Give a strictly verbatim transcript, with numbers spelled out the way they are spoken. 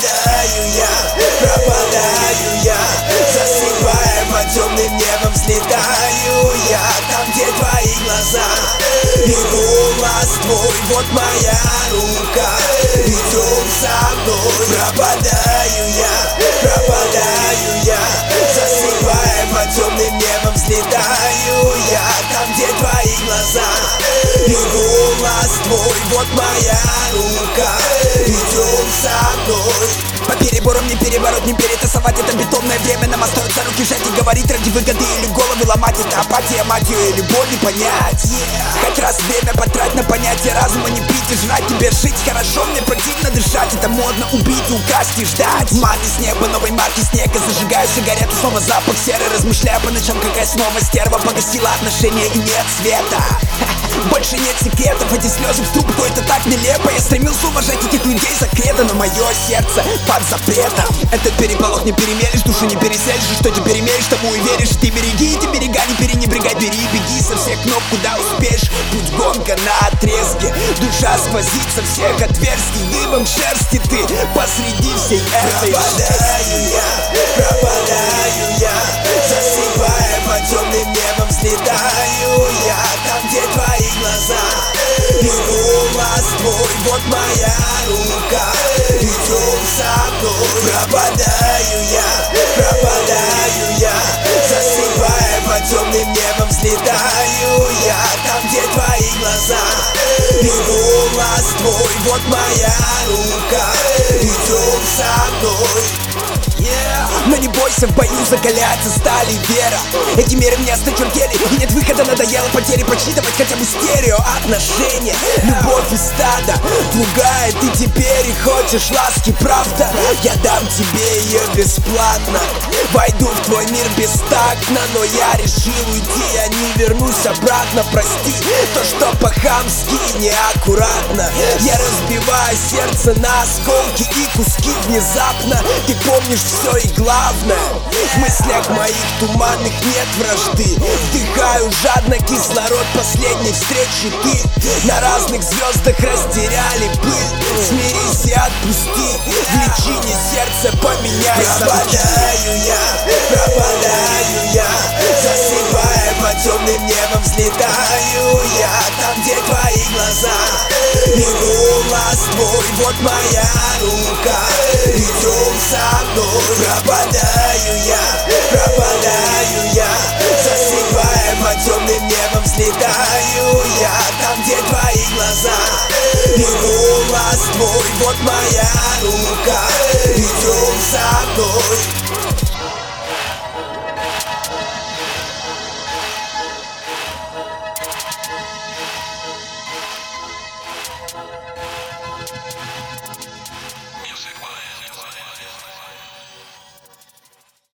Пропадаю я, пропадаю я, засыпая под темным небом, взлетаю я там, где твои глаза и голос твой, вот моя рука, идем со мной. Пропадаю я, пропадаю я, засыпая под темным небом, взлетаю я там, где твои глаза и голос твой, вот моя рука, идем со мной. По переборам не переворот, не перетасовать, это бетонное время. Нам остается руки жать и говорить ради выгоды или головы ломать. Это апатия, мать ее, или боль не понять. yeah. Хоть раз время потрать на понятие разума, не пить и жрать. Тебе жить хорошо, мне противно дышать. Это модно убить, укасть и ждать. Маты с неба, новой марки снега. Зажигаю сигарету, снова запах серы. Размышляю по ночам, какая снова стерва погасила отношения и нет света. Больше нет секретов, эти слезы в трубку, это так нелепо. Я стремился уважать этих людей за кредо, но мое сердце под запретом. Этот переполох не перемелешь, душу не переселишь. Что теперь имеешь, тому и веришь. Ты береги эти берега, не перенебрегай, бери, беги со всех ног, куда успеешь. Путь гонка на отрезке, душа сквозит со всех отверстий. Дыбом шерсти ты посреди всей этой. Пропадаю я, пропадаю я, засыпая под темным небом, взлетаю я там, где твои глаза и голос твой, вот моя рука, идем со мной. Пропадаю я, пропадаю я, засыпая под темным небом, взлетаю я там, где твои глаза и голос твой, вот моя рука, идем со мной. Yeah. Но не бойся, в бою закаляется сталь и вера. Эти меры мне осточертели, и нет выхода, надоело потери подсчитывать хотя бы стерео отношения. Любовь и стадо, другая ты теперь и хочешь ласки, правда? Я дам тебе ее бесплатно, войду в твой мир бестактно. Но я решил уйти, я не вернусь обратно. Прости то, что по-хамски неаккуратно. Я разбиваю сердце на осколки и куски внезапно. Ты помнишь все и главное, в мыслях моих туманных нет вражды. Вдыхаю жадно кислород последней встречи. Ты на разных звездах растеряли пыль. Смирись и отпусти, в личине сердце поменяйся. Пропадаю я, пропадаю я, засыпая под темным небом, взлетаю я там, где твои глаза и голос твой, вот моя рука, идем со мной. Пропадаю я, пропадаю я, засыпая под темным небом, взлетаю я там, где твои глаза и голос твой, вот моя рука, идем со